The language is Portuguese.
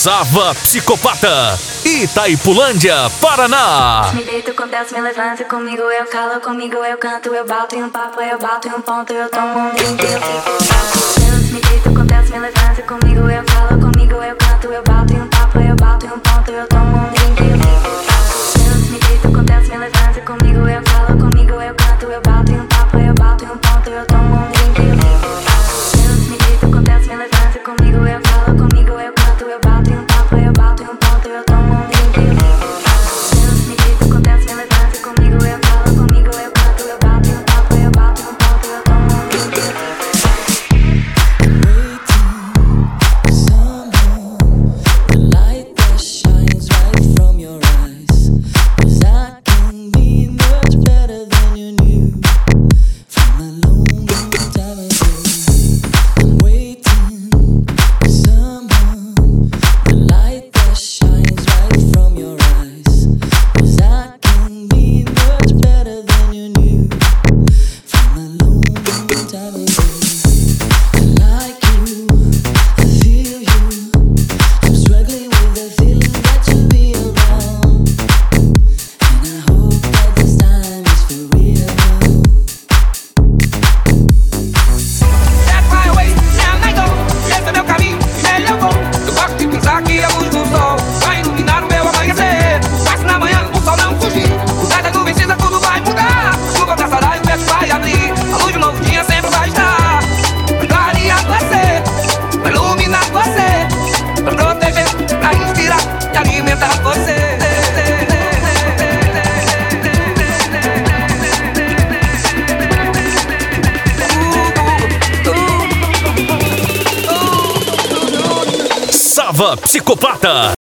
Sava Psicopata, Itaipulândia, Paraná. Me deito com Deus, me levanta comigo, eu calo, comigo eu canto, eu bato em um papo, eu bato em um ponto, eu tomo um drink, eu fico fraco. Deus, me deito com Deus, me levanta comigo, eu calo, comigo eu canto, eu bato em um papo, eu bato em um ponto, eu tomo um drink, eu fico fraco. Deus, me deito com Deus, me levanta comigo, eu calo, comigo eu canto, eu bato em um papo, eu bato em um ponto, eu tomo um drink, eu fico fraco. Deus, me deito com Deus, me levanta comigo, eu calo, comigo eu canto, eu bato em um papo, eu bato em um ponto, eu tomo um drink, eu fico fraco. Deus, me deito com Deus, me levanta comigo, eu calo, comigo eu canto, eu bato em um papo, eu bato em um ponto, eu tomo um drink, eu fico fraco. Sava Psicopata.